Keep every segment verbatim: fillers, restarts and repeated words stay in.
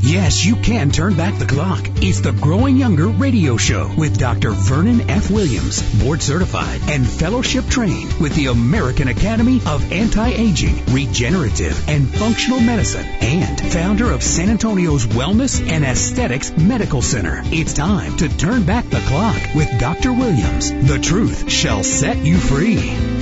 Yes, you can turn back the clock. It's the Growing Younger radio show with Doctor Vernon F. Williams, board certified and fellowship trained with the American Academy of Anti-Aging, Regenerative, and Functional Medicine, and founder of San Antonio's Wellness and Aesthetics Medical Center. It's time to turn back the clock with Doctor Williams. The truth shall set you free.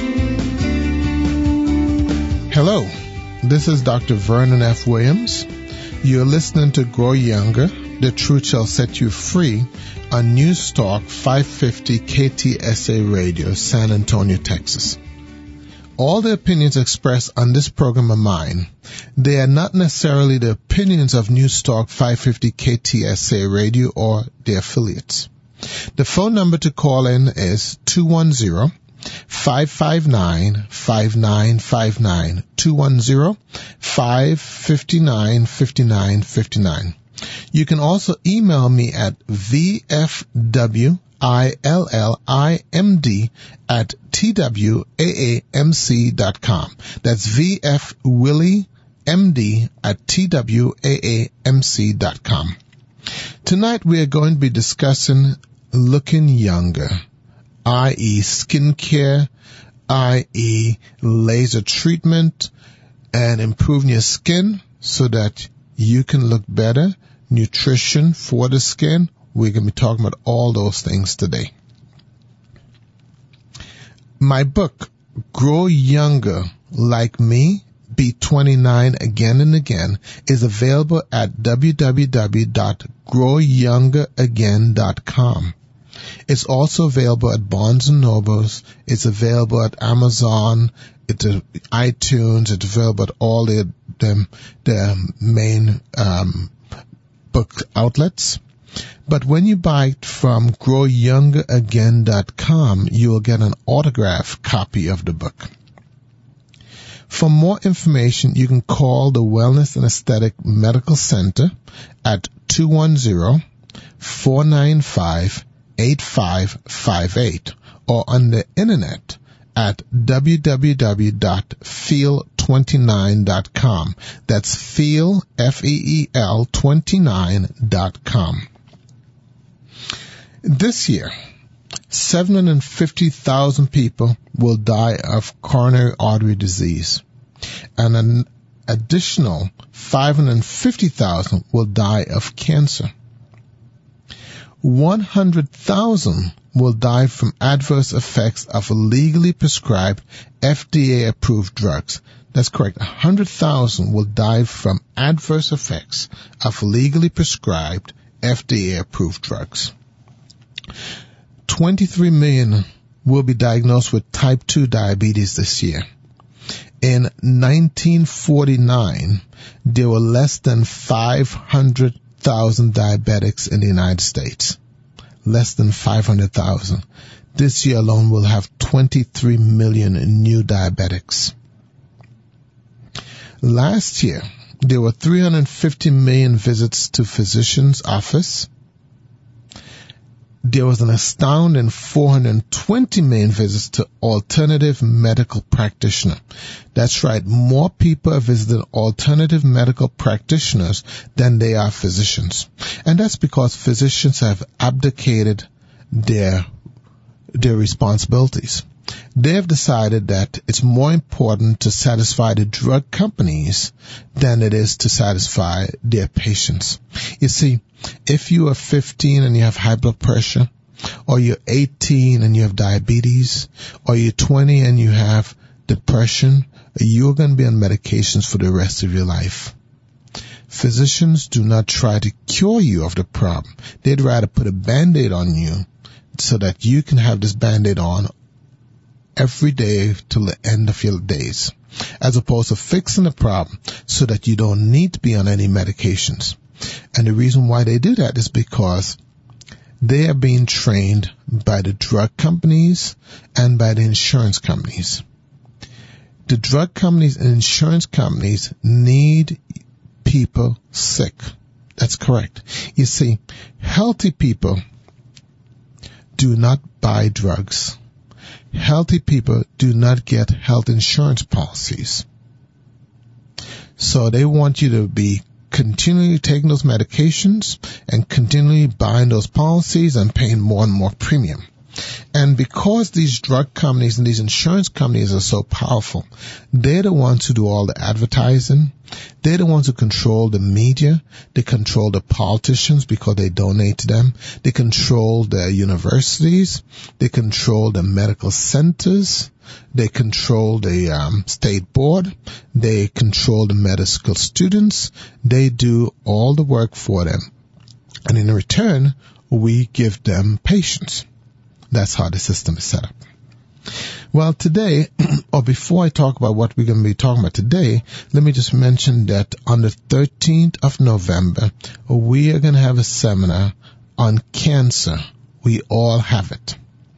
Hello, this is Doctor Vernon F. Williams. You're listening to Grow Younger, The Truth Shall Set You Free on News Talk five fifty K T S A Radio, San Antonio, Texas. All the opinions expressed on this program are mine. They are not necessarily the opinions of News Talk five fifty K T S A Radio or their affiliates. The phone number to call in is two one zero, five five nine, five nine five nine, two one zero, five five nine, five nine five nine. You can also email me at v f w i l l i m d at t w a a m c dot com. That's V F Willie M D at t w a a m c dot com. Tonight we are going to be discussing looking younger, that is skincare, that is laser treatment, and improving your skin so that you can look better, nutrition for the skin. We're going to be talking about all those things today. My book, Grow Younger Like Me, Be twenty-nine Again and Again, is available at w w w dot grow younger again dot com. It's also available at Barnes and Nobles. It's available at Amazon. It's at iTunes. It's available at all the the, the main um, book outlets. But when you buy it from grow younger again dot com, you will get an autographed copy of the book. For more information, you can call the Wellness and Aesthetic Medical Center at two one zero, four nine five, eight five five eight or on the internet at w w w dot feel twenty-nine dot com. That's feel, F E E L, twenty-nine dot com. This year, seven hundred fifty thousand people will die of coronary artery disease, and an additional five hundred fifty thousand will die of cancer. one hundred thousand will die from adverse effects of legally prescribed F D A-approved drugs. That's correct. one hundred thousand will die from adverse effects of legally prescribed F D A-approved drugs. twenty-three million will be diagnosed with type two diabetes this year. In nineteen forty-nine, there were less than five hundred thousand diabetics in the United States. Less than five hundred thousand. This year alone we'll have twenty-three million new diabetics. Last year, there were three hundred fifty million visits to physician's office. There was an astounding four hundred twenty million visits to alternative medical practitioner. That's right, more people are visiting alternative medical practitioners than they are physicians. And that's because physicians have abdicated their, their responsibilities. They have decided that it's more important to satisfy the drug companies than it is to satisfy their patients. You see, if you are fifteen and you have high blood pressure, or you're eighteen and you have diabetes, or you're twenty and you have depression, you're going to be on medications for the rest of your life. Physicians do not try to cure you of the problem. They'd rather put a Band-Aid on you so that you can have this Band-Aid on every day till the end of your days, as opposed to fixing the problem so that you don't need to be on any medications. And the reason why they do that is because they are being trained by the drug companies and by the insurance companies. The drug companies and insurance companies need people sick. That's correct. You see, healthy people do not buy drugs. Healthy people do not get health insurance policies. So they want you to be continually taking those medications and continually buying those policies and paying more and more premium. And because these drug companies and these insurance companies are so powerful, they're the ones who do all the advertising. They're the ones who control the media. They control the politicians because they donate to them. They control the universities. They control the medical centers. They control the um, state board. They control the medical students. They do all the work for them. And in return, we give them patients. That's how the system is set up. Well, today, or before I talk about what we're going to be talking about today, let me just mention that on the thirteenth of November, we are going to have a seminar on cancer. We all have it.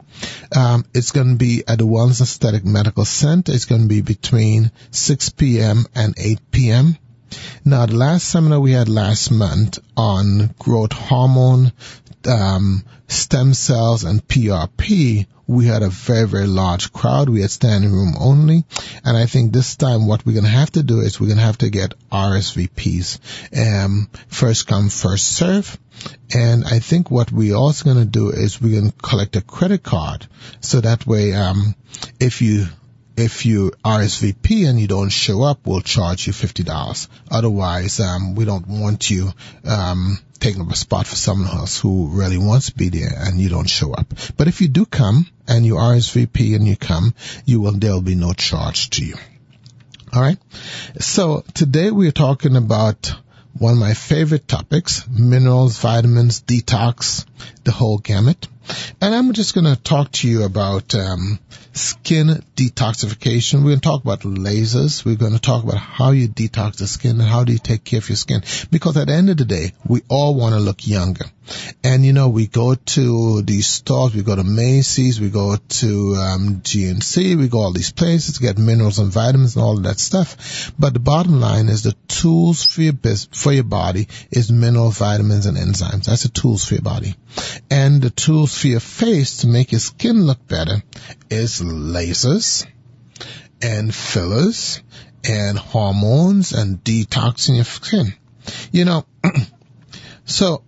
Um, it's going to be at the Wellness Aesthetic Medical Center. It's going to be between six p.m. and eight p.m. Now, the last seminar we had last month on growth hormone, um, stem cells, and P R P, we had a very, very large crowd. We had standing room only. And I think this time what we're going to have to do is we're going to have to get R S V Ps. Um, first come, first serve. And I think what we're also going to do is we're going to collect a credit card. So that way, um, if you If you R S V P and you don't show up, we'll charge you fifty dollars. Otherwise, um, we don't want you um, taking up a spot for someone else who really wants to be there and you don't show up. But if you do come and you R S V P and you come, you will there will be no charge to you. All right. So today we are talking about one of my favorite topics: minerals, vitamins, detox, the whole gamut. And I'm just going to talk to you about um, skin detoxification. We're going to talk about lasers. We're going to talk about how you detox the skin and how do you take care of your skin. Because at the end of the day, we all want to look younger. And, you know, we go to these stores, we go to Macy's, we go to um, G N C, we go all these places to get minerals and vitamins and all of that stuff. But the bottom line is the tools for your, biz- for your body is minerals, vitamins, and enzymes. That's the tools for your body. And the tools for your face to make your skin look better is lasers and fillers and hormones and detoxing your skin. You know, so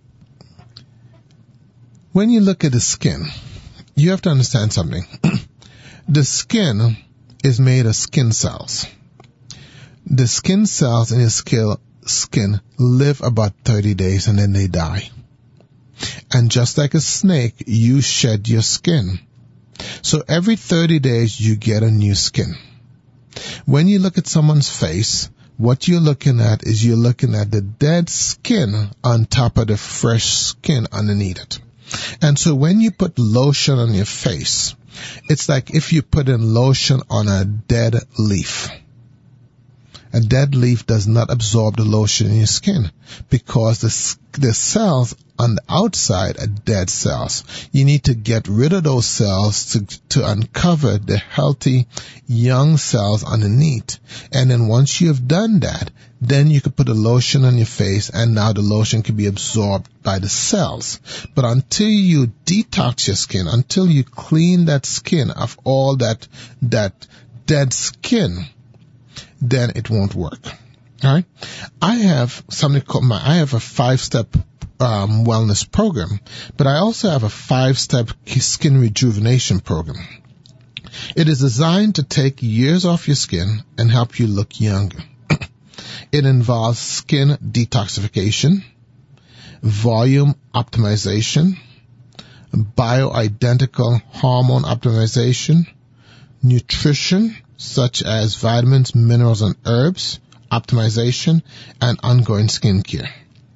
when you look at the skin, you have to understand something. The skin is made of skin cells. The skin cells in your skin live about thirty days and then they die. And just like a snake, you shed your skin. So every thirty days, you get a new skin. When you look at someone's face, what you're looking at is you're looking at the dead skin on top of the fresh skin underneath it. And so when you put lotion on your face, it's like if you put in lotion on a dead leaf. A dead leaf does not absorb the lotion in your skin because the, the cells on the outside are dead cells. You need to get rid of those cells to, to uncover the healthy young cells underneath. And then once you have done that, then you can put a lotion on your face and now the lotion can be absorbed by the cells. But until you detox your skin, until you clean that skin of all that, that dead skin, then it won't work. All right. I have something called my, I have a five-step um, wellness program, but I also have a five-step skin rejuvenation program. It is designed to take years off your skin and help you look younger. It involves skin detoxification, volume optimization, bioidentical hormone optimization, nutrition, such as vitamins, minerals, and herbs, optimization, and ongoing skincare.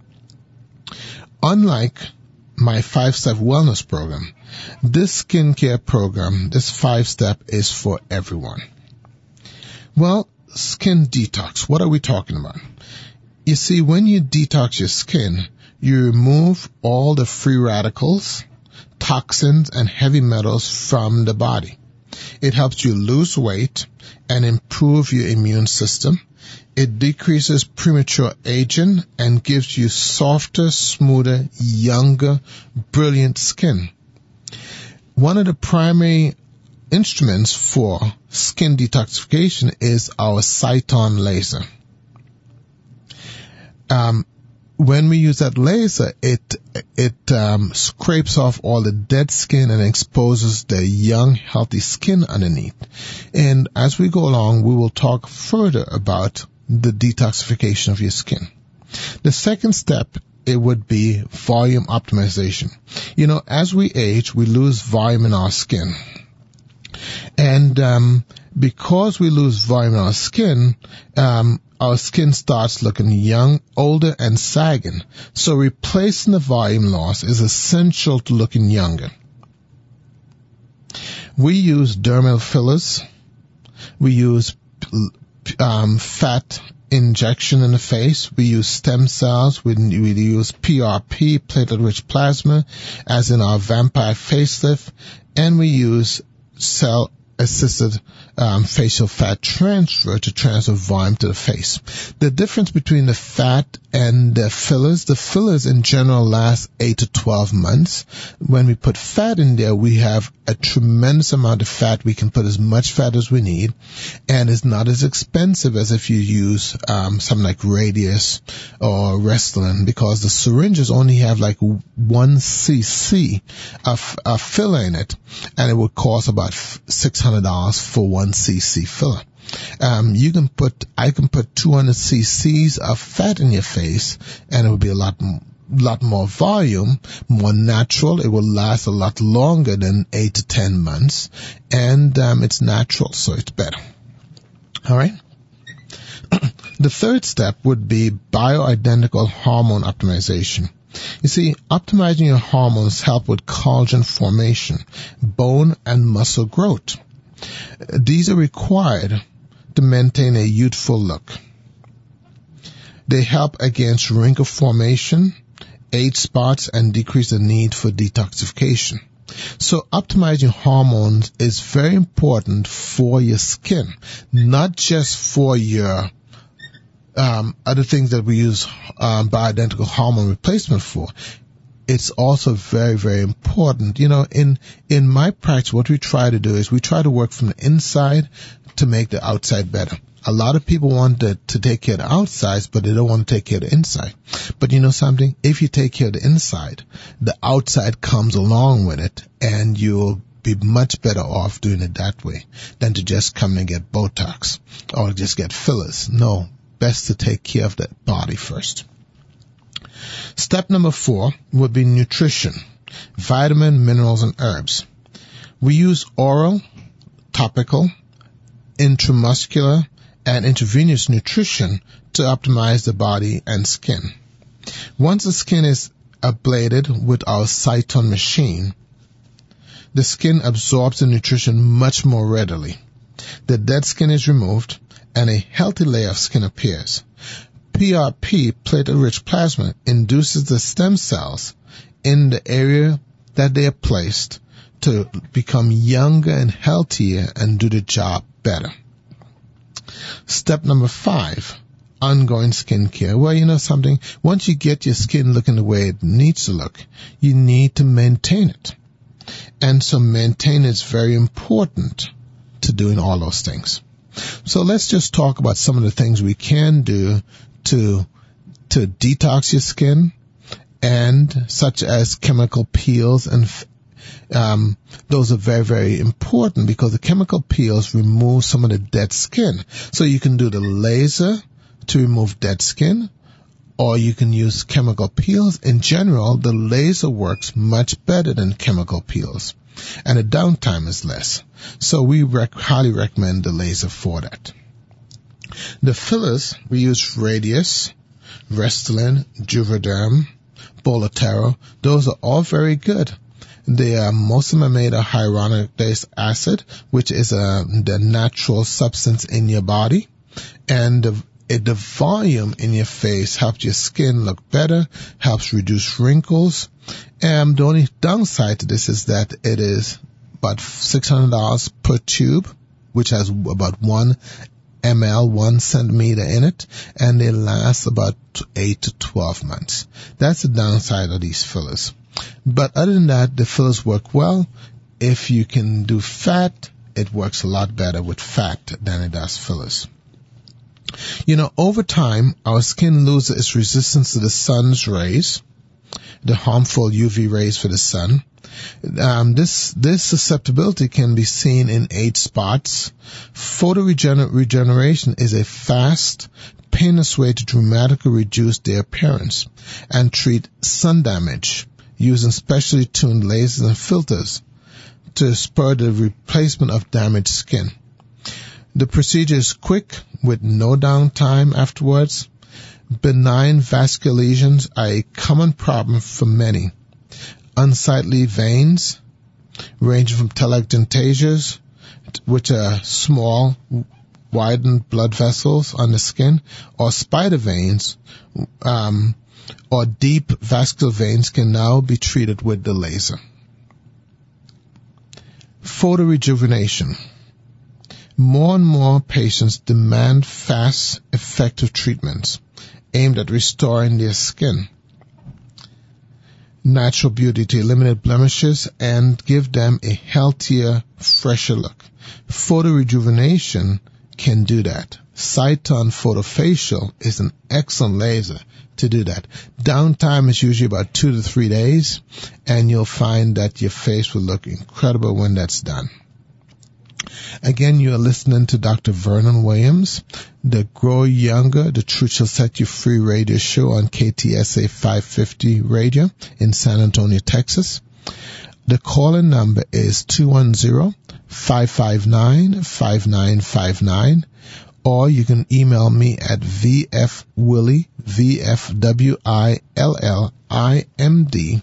Unlike my five-step wellness program, this skincare program, this five-step, is for everyone. Well, skin detox, what are we talking about? You see, when you detox your skin, you remove all the free radicals, toxins, and heavy metals from the body. It helps you lose weight and improve your immune system. It decreases premature aging and gives you softer, smoother, younger, brilliant skin. One of the primary instruments for skin detoxification is our Cyton laser. Um, when we use that laser, it it um, scrapes off all the dead skin and exposes the young, healthy skin underneath. And as we go along, we will talk further about the detoxification of your skin. The second step, it would be volume optimization. You know, as we age, we lose volume in our skin. And um, because we lose volume in our skin, um, our skin starts looking young, older, and sagging. So replacing the volume loss is essential to looking younger. We use dermal fillers. We use um, fat injection in the face. We use stem cells. We, we use P R P, platelet-rich plasma, as in our vampire facelift. And we use cell assisted um, facial fat transfer to transfer volume to the face. The difference between the fat and the fillers, the fillers in general last eight to twelve months. When we put fat in there, we have a tremendous amount of fat. We can put as much fat as we need, and it's not as expensive as if you use um, something like Radius or Restylane, because the syringes only have like one cc of, of filler in it, and it would cost about six hundred dollars for one cc filler. Um, you can put, I can put two hundred cc's of fat in your face, and it would be a lot, lot more volume, more natural. It will last a lot longer than eight to ten months, and um, it's natural, so it's better. All right. The third step would be bioidentical hormone optimization. You see, optimizing your hormones help with collagen formation, bone and muscle growth. These are required to maintain a youthful look. They help against wrinkle formation, age spots, and decrease the need for detoxification. So optimizing hormones is very important for your skin, not just for your um, other things that we use um, bioidentical hormone replacement for. It's also very, very important. You know, in, in my practice, what we try to do is we try to work from the inside to make the outside better. A lot of people want to, to take care of the outside, but they don't want to take care of the inside. But you know something? If you take care of the inside, the outside comes along with it, and you'll be much better off doing it that way than to just come and get Botox or just get fillers. No, best to take care of the body first. Step number four would be nutrition, vitamin, minerals, and herbs. We use oral, topical, intramuscular, and intravenous nutrition to optimize the body and skin. Once the skin is ablated with our Cytone machine, the skin absorbs the nutrition much more readily. The dead skin is removed, and a healthy layer of skin appears. P R P, platelet-rich plasma, induces the stem cells in the area that they are placed to become younger and healthier and do the job better. Step number five, ongoing skincare. Well, you know something? Once you get your skin looking the way it needs to look, you need to maintain it. And so maintain is very important to doing all those things. So let's just talk about some of the things we can do to to detox your skin, and such as chemical peels, and um, those are very, very important because the chemical peels remove some of the dead skin. So you can do the laser to remove dead skin, or you can use chemical peels. In general, the laser works much better than chemical peels, and the downtime is less. So we rec- highly recommend the laser for that. The fillers, we use Radius, Restylane, Juvederm, Bolatero. Those are all very good. They are, most of them are made of hyaluronic acid, which is a, the natural substance in your body. And the, it, the volume in your face helps your skin look better, helps reduce wrinkles. And the only downside to this is that it is about six hundred dollars per tube, which has about one ml, one centimeter in it, and they last about eight to twelve months. That's the downside of these fillers. But other than that, the fillers work well. If you can do fat, it works a lot better with fat than it does fillers. You know, over time, our skin loses its resistance to the sun's rays, the harmful U V rays for the sun. Um, this this susceptibility can be seen in age spots. Photoregeneration is a fast, painless way to dramatically reduce their appearance and treat sun damage using specially tuned lasers and filters to spur the replacement of damaged skin. The procedure is quick with no downtime afterwards. Benign vascular lesions are a common problem for many. Unsightly veins, ranging from telangiectasias, which are small, widened blood vessels on the skin, or spider veins, um, or deep vascular veins can now be treated with the laser. Photorejuvenation. More and more patients demand fast, effective treatments aimed at restoring their skin, natural beauty to eliminate blemishes and give them a healthier, fresher look. Photorejuvenation can do that. Cyton Photofacial is an excellent laser to do that. Downtime is usually about two to three days, and you'll find that your face will look incredible when that's done. Again, you are listening to Doctor Vernon Williams, the Grow Younger, the Truth Shall Set You Free radio show on K T S A five fifty radio in San Antonio, Texas. The call-in number is two one zero, five five nine, five nine five nine, or you can email me at vfwillie, V F W I L L I M D,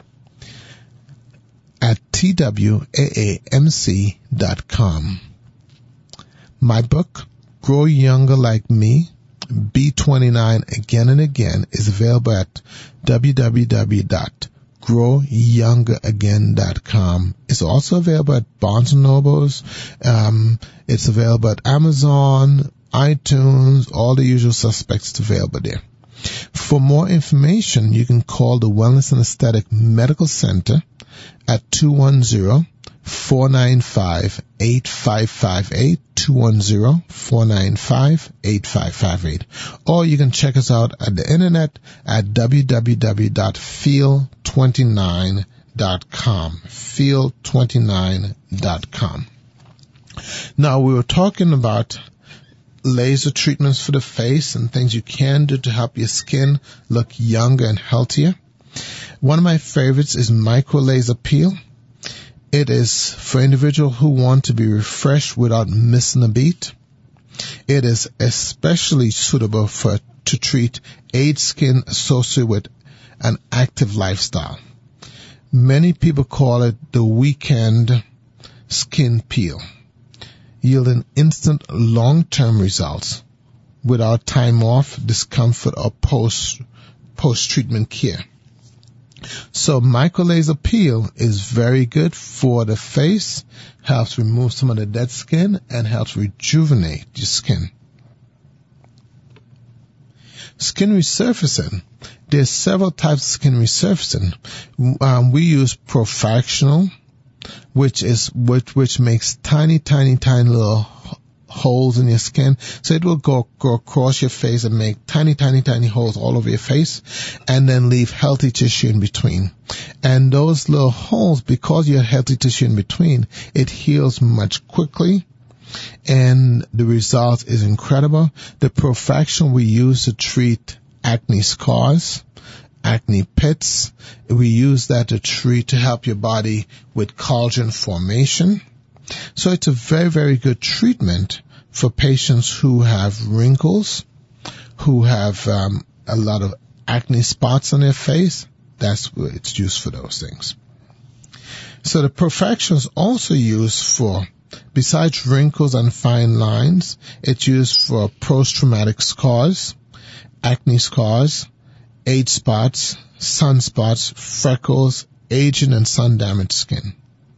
at T W A A M C dot com. My book, Grow Younger Like Me, B twenty-nine Again and Again, is available at w w w dot grow younger again dot com. It's also available at Barnes and Nobles. Um, it's available at Amazon, iTunes, all the usual suspects. It's available there. For more information, you can call the Wellness and Aesthetic Medical Center at two one zero, four nine five, eight five five eight, two one zero, four nine five, eight five five eight. Or you can check us out at the internet at w w w dot feel twenty-nine dot com. feel twenty-nine dot com. Now, we were talking about laser treatments for the face and things you can do to help your skin look younger and healthier. One of my favorites is micro laser peel. It is for individuals who want to be refreshed without missing a beat. It is especially suitable for to treat aged skin associated with an active lifestyle. Many people call it the weekend skin peel, yielding instant long-term results without time off, discomfort, or post post-treatment care. So microlaser peel is very good for the face, helps remove some of the dead skin, and helps rejuvenate your skin. Skin resurfacing. There's several types of skin resurfacing. Um, we use Profractional, which is which which makes tiny, tiny, tiny little holes in your skin. So it will go, go across your face and make tiny, tiny, tiny holes all over your face, and then leave healthy tissue in between. And those little holes, because you have healthy tissue in between, it heals much quickly, and the result is incredible. The Profraction we use to treat acne scars, acne pits. We use that to treat, to help your body with collagen formation. So it's a very, very good treatment for patients who have wrinkles, who have um, a lot of acne spots on their face. That's what it's used for, those things. So the Profraction is also used for, besides wrinkles and fine lines, it's used for post-traumatic scars, acne scars, age spots, sunspots, freckles, aging, and sun-damaged skin.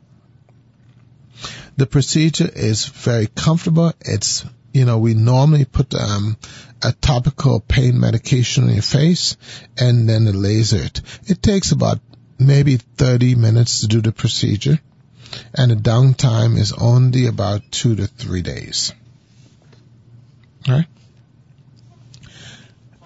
The procedure is very comfortable. It's, you know, we normally put um, a topical pain medication on your face and then laser it. It takes about maybe thirty minutes to do the procedure, and the downtime is only about two to three days. All right?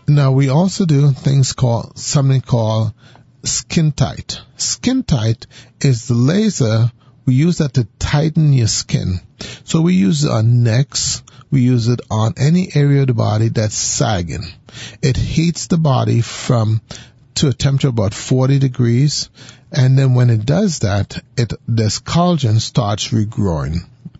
Now, we also do things called, something called Skin Tight. Skin Tight is the laser. We use that to tighten your skin. So we use it on necks. We use it on any area of the body that's sagging. It heats the body from to a temperature of about forty degrees. And then when it does that, it this collagen starts regrowing.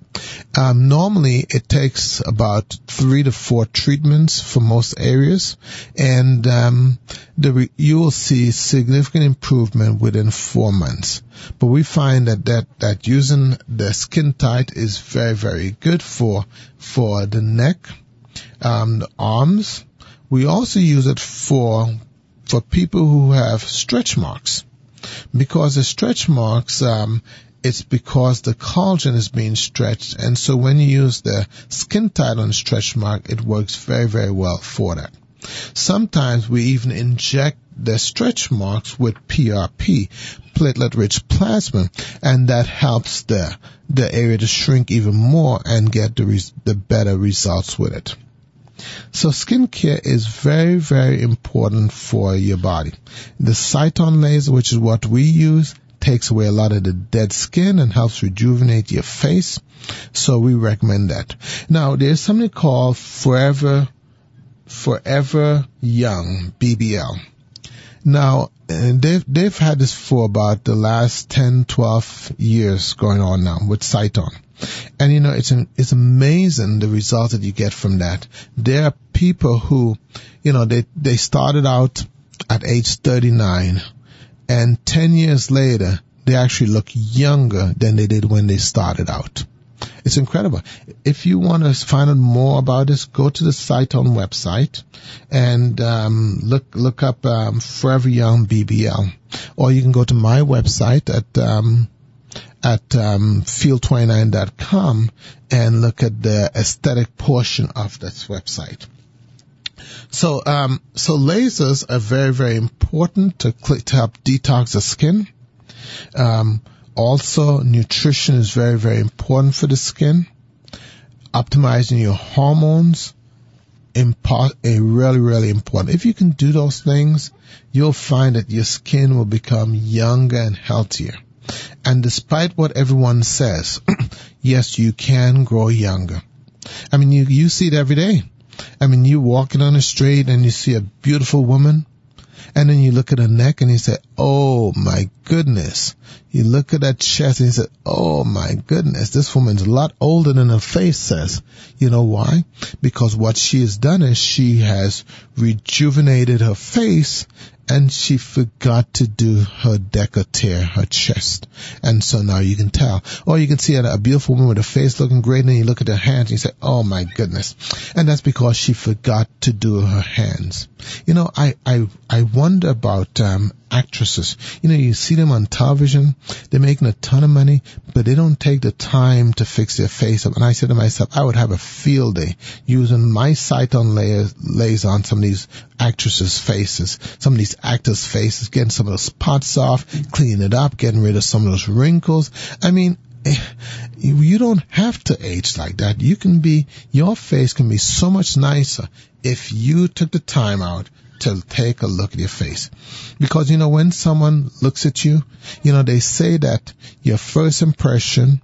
Um, normally, it takes about three to four treatments for most areas, and um, the re- you will see significant improvement within four months. But we find that, that, that using the Skin Tight is very, very good for for the neck, um, the arms. We also use it for for people who have stretch marks, because the stretch marks. Um, It's because the collagen is being stretched, and so when you use the Skin Tight on the stretch mark, it works very, very well for that. Sometimes we even inject the stretch marks with P R P, platelet-rich plasma, and that helps the the area to shrink even more and get the res- the better results with it. So skincare is very, very important for your body. The Cyton laser, which is what we use, takes away a lot of the dead skin and helps rejuvenate your face. So we recommend that. Now, there's something called Forever, Forever Young, B B L. Now, they've, they've had this for about the last ten, twelve years going on now with Cyton. And, you know, it's an, it's amazing the results that you get from that. There are people who, you know, they, they started out at age thirty-nine. And ten years later, they actually look younger than they did when they started out. It's incredible. If you want to find out more about this, go to the Cyton website and um, look look up um, Forever Young B B L. Or you can go to my website at um, at um, field twenty-nine dot com and look at the aesthetic portion of this website. So, um, so lasers are very, very important to, to help detox the skin. Um, also, nutrition is very, very important for the skin. Optimizing your hormones, impo- a really, really important. If you can do those things, you'll find that your skin will become younger and healthier. And despite what everyone says, yes, you can grow younger. I mean, you, you see it every day. I mean, you walking on the street and you see a beautiful woman, and then you look at her neck and you say, oh my goodness. You look at that chest and you say, oh my goodness, this woman's a lot older than her face says. You know why? Because what she has done is she has rejuvenated her face, and she forgot to do her décolleté, her chest. And so now you can tell. Or you can see a, a beautiful woman with her face looking great, and then you look at her hands and you say, oh my goodness. And that's because she forgot to do her hands. You know, I, I, I wonder about, um, actresses. You know, you see them on television, they're making a ton of money, but they don't take the time to fix their face up. And I said to myself, I would have a field day using my Cyton layers, laser on some of these actresses' faces, some of these actors' faces, getting some of those spots off, cleaning it up, getting rid of some of those wrinkles. I mean, you don't have to age like that. You can be, your face can be so much nicer if you took the time out to take a look at your face. Because, you know, when someone looks at you, you know, they say that your first impression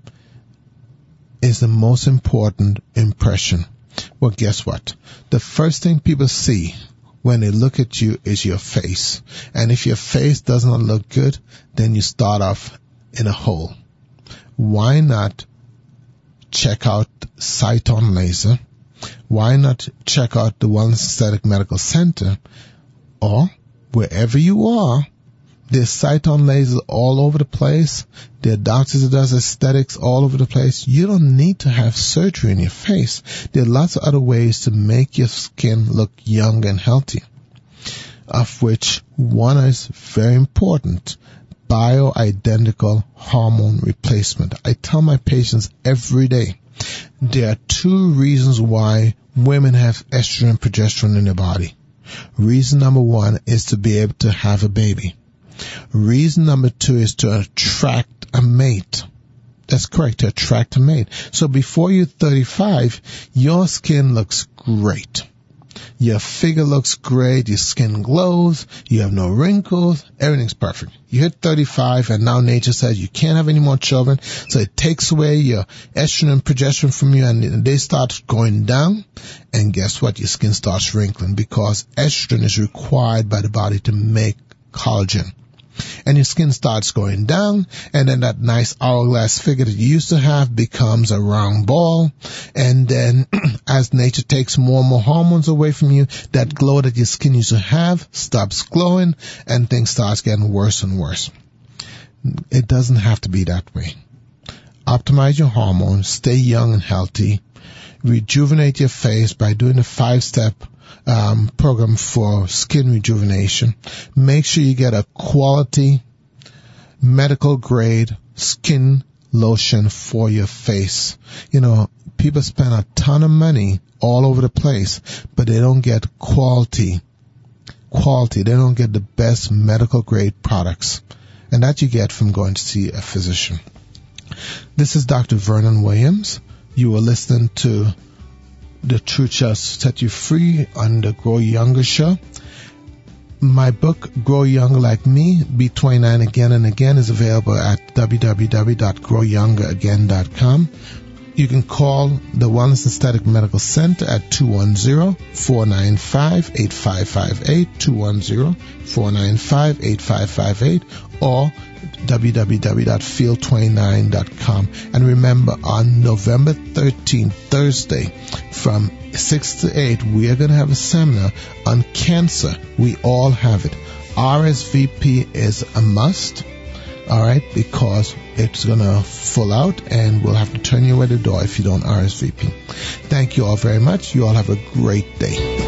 is the most important impression. Well, guess what? The first thing people see when they look at you is your face. And if your face does not look good, then you start off in a hole. Why not check out Cyton Laser? Why not check out the Wellness Aesthetic Medical Center? Or wherever you are, there's Cyton lasers all over the place. There are doctors that does aesthetics all over the place. You don't need to have surgery in your face. There are lots of other ways to make your skin look young and healthy, of which one is very important: bioidentical hormone replacement. I tell my patients every day, there are two reasons why women have estrogen and progesterone in their body. Reason number one is to be able to have a baby. Reason number two is to attract a mate. That's correct, to attract a mate. So before you're thirty-five, your skin looks great. Your figure looks great. Your skin glows. You have no wrinkles. Everything's perfect. You hit thirty-five, and now nature says you can't have any more children, so it takes away your estrogen and progesterone from you, and they start going down. And guess what? Your skin starts wrinkling because estrogen is required by the body to make collagen. And your skin starts going down, and then that nice hourglass figure that you used to have becomes a round ball. And then as nature takes more and more hormones away from you, that glow that your skin used to have stops glowing, and things starts getting worse and worse. It doesn't have to be that way. Optimize your hormones, stay young and healthy, rejuvenate your face by doing the five-step Um, program for skin rejuvenation. Make sure you get a quality medical grade skin lotion for your face. You know, people spend a ton of money all over the place, but they don't get quality, quality. They don't get the best medical grade products. And that you get from going to see a physician. This is Doctor Vernon Williams. You were listening to The Truth Shall Set You Free on the Grow Younger show. My book, Grow Younger Like Me, Be twenty-nine Again and Again, is available at w w w dot grow younger again dot com. You can call the Wellness Aesthetic Medical Center at two one zero, four nine five, eight five five eight, two one zero, four nine five, eight five five eight, or w w w dot feel twenty-nine dot com. And remember, on November thirteenth, Thursday, from six to eight, we are going to have a seminar on cancer. We all have it. R S V P is a must, all right, because it's going to full out and we'll have to turn you away the door if you don't R S V P. Thank you all very much. You all have a great day.